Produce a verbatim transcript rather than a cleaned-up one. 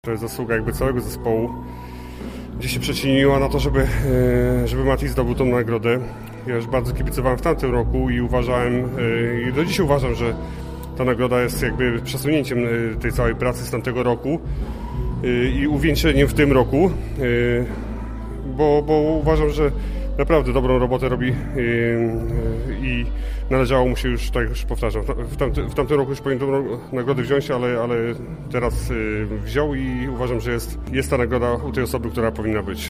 To jest zasługa jakby całego zespołu, gdzie się przyczyniła na to, żeby, żeby Mati zdobył tą nagrodę. Ja już bardzo kibicowałem w tamtym roku i uważałem, i do dzisiaj uważam, że ta nagroda jest jakby przesunięciem tej całej pracy z tamtego roku i uwieńczeniem w tym roku, bo, bo uważam, że naprawdę dobrą robotę robi i, i należało mu się już, tak już powtarzam, w, tamty, w tamtym roku już powinien tą nagrodę wziąć, ale, ale teraz wziął i uważam, że jest, jest ta nagroda u tej osoby, która powinna być.